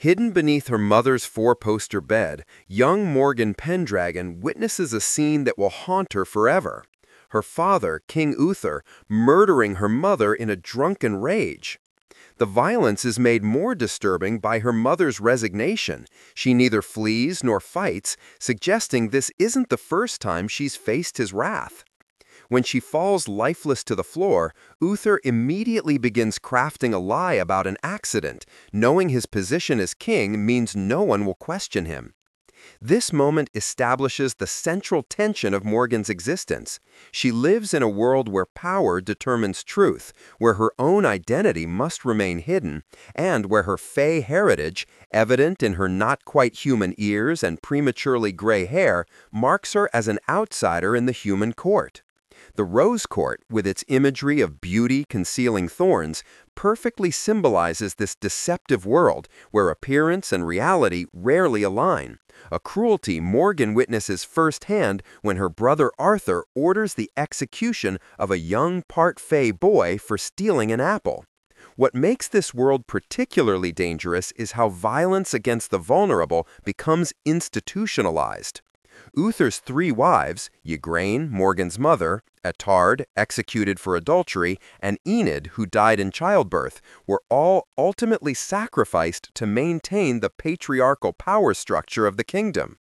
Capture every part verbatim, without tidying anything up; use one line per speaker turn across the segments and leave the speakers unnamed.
Hidden beneath her mother's four-poster bed, young Morgan Pendragon witnesses a scene that will haunt her forever. Her father, King Uther, murdering her mother in a drunken rage. The violence is made more disturbing by her mother's resignation. She neither flees nor fights, suggesting this isn't the first time she's faced his wrath. When she falls lifeless to the floor, Uther immediately begins crafting a lie about an accident, knowing his position as king means no one will question him. This moment establishes the central tension of Morgan's existence. She lives in a world where power determines truth, where her own identity must remain hidden, and where her Fey heritage, evident in her not-quite-human ears and prematurely gray hair, marks her as an outsider in the human court. The Rose Court, with its imagery of beauty concealing thorns, perfectly symbolizes this deceptive world where appearance and reality rarely align, a cruelty Morgan witnesses firsthand when her brother Arthur orders the execution of a young part-Fey boy for stealing an apple. What makes this world particularly dangerous is how violence against the vulnerable becomes institutionalized. Uther's three wives, Igraine, Morgan's mother, Ettarde, executed for adultery, and Enid, who died in childbirth, were all ultimately sacrificed to maintain the patriarchal power structure of the kingdom.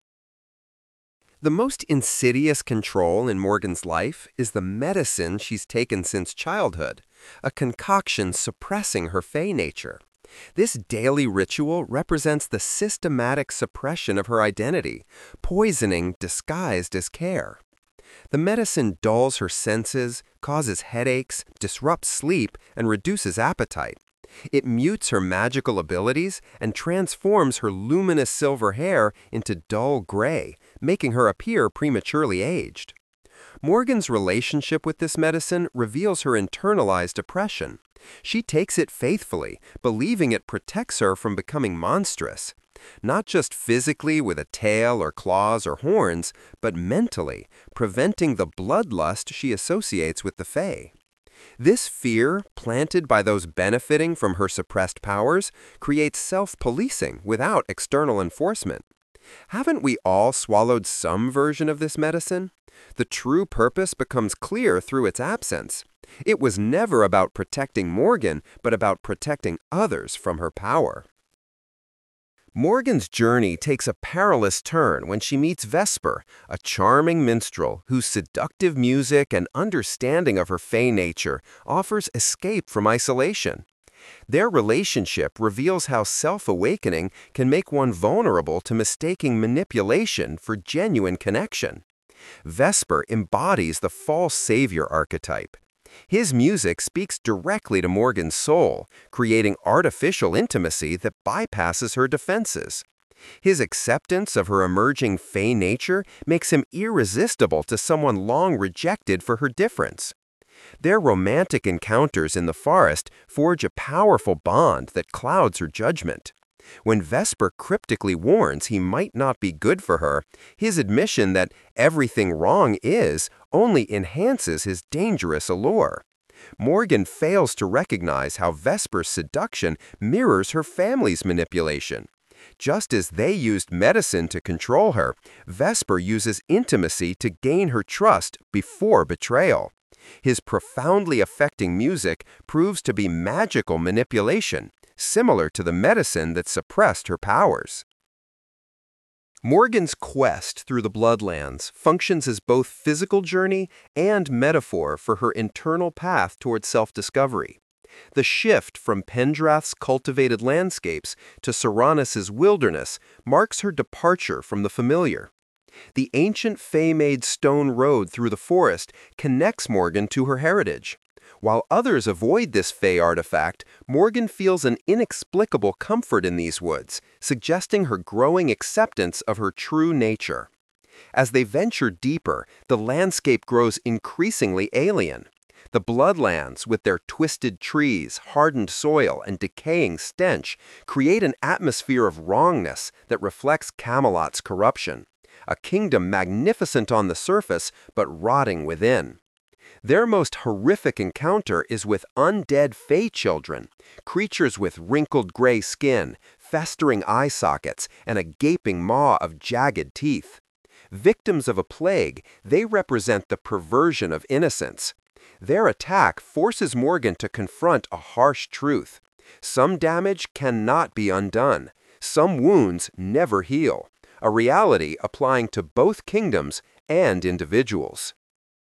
The most insidious control in Morgan's life is the medicine she's taken since childhood, a concoction suppressing her Fey nature. This daily ritual represents the systematic suppression of her identity, poisoning disguised as care. The medicine dulls her senses, causes headaches, disrupts sleep, and reduces appetite. It mutes her magical abilities and transforms her luminous silver hair into dull gray, making her appear prematurely aged. Morgan's relationship with this medicine reveals her internalized oppression. She takes it faithfully, believing it protects her from becoming monstrous. Not just physically with a tail or claws or horns, but mentally, preventing the bloodlust she associates with the Fae. This fear, planted by those benefiting from her suppressed powers, creates self-policing without external enforcement. Haven't we all swallowed some version of this medicine? The true purpose becomes clear through its absence. It was never about protecting Morgan, but about protecting others from her power. Morgan's journey takes a perilous turn when she meets Vesper, a charming minstrel whose seductive music and understanding of her Fey nature offers escape from isolation. Their relationship reveals how self-awakening can make one vulnerable to mistaking manipulation for genuine connection. Vesper embodies the false savior archetype. His music speaks directly to Morgan's soul, creating artificial intimacy that bypasses her defenses. His acceptance of her emerging Fey nature makes him irresistible to someone long rejected for her difference. Their romantic encounters in the forest forge a powerful bond that clouds her judgment. When Vesper cryptically warns he might not be good for her, his admission that everything wrong is only enhances his dangerous allure. Morgan fails to recognize how Vesper's seduction mirrors her family's manipulation. Just as they used medicine to control her, Vesper uses intimacy to gain her trust before betrayal. His profoundly affecting music proves to be magical manipulation, similar to the medicine that suppressed her powers. Morgan's quest through the Bloodlands functions as both physical journey and metaphor for her internal path toward self-discovery. The shift from Pendrath's cultivated landscapes to Soranus' wilderness marks her departure from the familiar. The ancient Fey-made stone road through the forest connects Morgan to her heritage. While others avoid this Fey artifact, Morgan feels an inexplicable comfort in these woods, suggesting her growing acceptance of her true nature. As they venture deeper, the landscape grows increasingly alien. The Bloodlands, with their twisted trees, hardened soil, and decaying stench, create an atmosphere of wrongness that reflects Camelot's corruption, a kingdom magnificent on the surface but rotting within. Their most horrific encounter is with undead Fey children, creatures with wrinkled gray skin, festering eye sockets, and a gaping maw of jagged teeth. Victims of a plague, they represent the perversion of innocence. Their attack forces Morgan to confront a harsh truth. Some damage cannot be undone. Some wounds never heal. A reality applying to both kingdoms and individuals.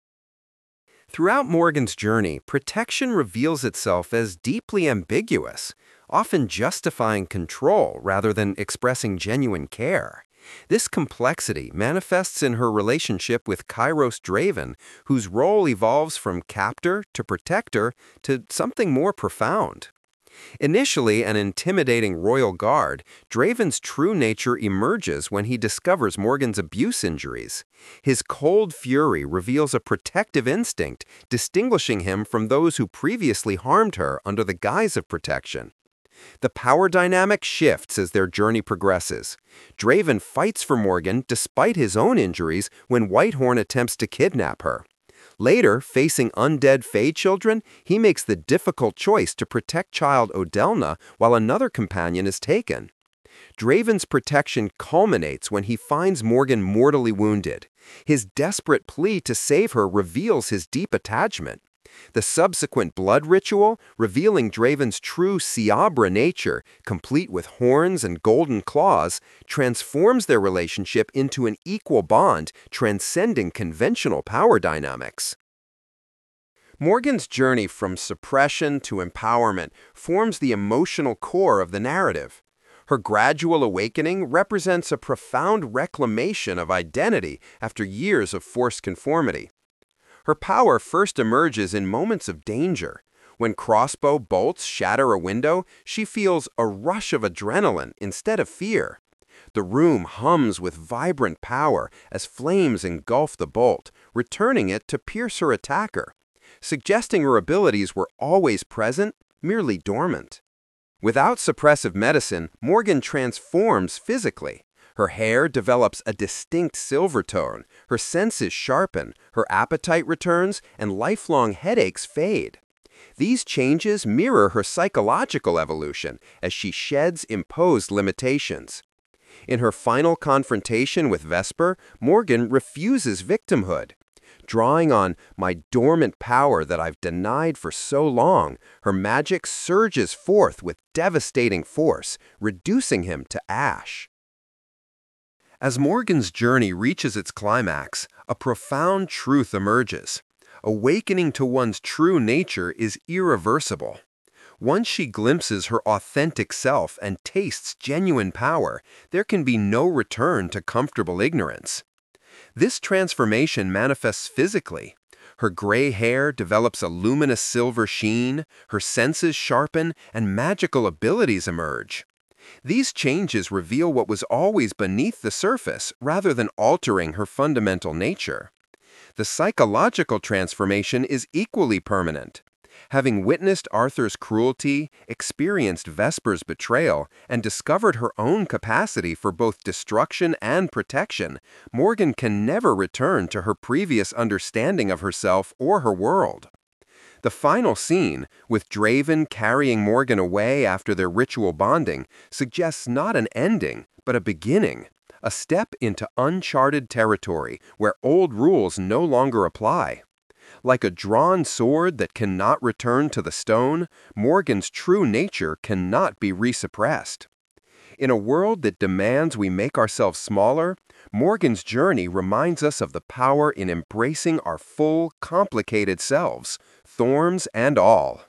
Throughout Morgan's journey, protection reveals itself as deeply ambiguous, often justifying control rather than expressing genuine care. This complexity manifests in her relationship with Kairos Draven, whose role evolves from captor to protector to something more profound. Initially an intimidating royal guard, Draven's true nature emerges when he discovers Morgan's abuse injuries. His cold fury reveals a protective instinct, distinguishing him from those who previously harmed her under the guise of protection. The power dynamic shifts as their journey progresses. Draven fights for Morgan despite his own injuries when Whitehorn attempts to kidnap her. Later, facing undead Fae children, he makes the difficult choice to protect child Odelna while another companion is taken. Draven's protection culminates when he finds Morgan mortally wounded. His desperate plea to save her reveals his deep attachment. The subsequent blood ritual, revealing Draven's true Ciabra nature, complete with horns and golden claws, transforms their relationship into an equal bond transcending conventional power dynamics. Morgan's journey from suppression to empowerment forms the emotional core of the narrative. Her gradual awakening represents a profound reclamation of identity after years of forced conformity. Her power first emerges in moments of danger. When crossbow bolts shatter a window, she feels a rush of adrenaline instead of fear. The room hums with vibrant power as flames engulf the bolt, returning it to pierce her attacker, suggesting her abilities were always present, merely dormant. Without suppressive medicine, Morgan transforms physically. Her hair develops a distinct silver tone, her senses sharpen, her appetite returns, and lifelong headaches fade. These changes mirror her psychological evolution as she sheds imposed limitations. In her final confrontation with Vesper, Morgan refuses victimhood. Drawing on my dormant power that I've denied for so long, her magic surges forth with devastating force, reducing him to ash. As Morgan's journey reaches its climax, a profound truth emerges. Awakening to one's true nature is irreversible. Once she glimpses her authentic self and tastes genuine power, there can be no return to comfortable ignorance. This transformation manifests physically. Her gray hair develops a luminous silver sheen, her senses sharpen, and magical abilities emerge. These changes reveal what was always beneath the surface rather than altering her fundamental nature. The psychological transformation is equally permanent. Having witnessed Arthur's cruelty, experienced Vesper's betrayal, and discovered her own capacity for both destruction and protection, Morgan can never return to her previous understanding of herself or her world. The final scene, with Draven carrying Morgan away after their ritual bonding, suggests not an ending, but a beginning, a step into uncharted territory where old rules no longer apply. Like a drawn sword that cannot return to the stone, Morgan's true nature cannot be resuppressed. In a world that demands we make ourselves smaller, Morgan's journey reminds us of the power in embracing our full, complicated selves, thorns and all.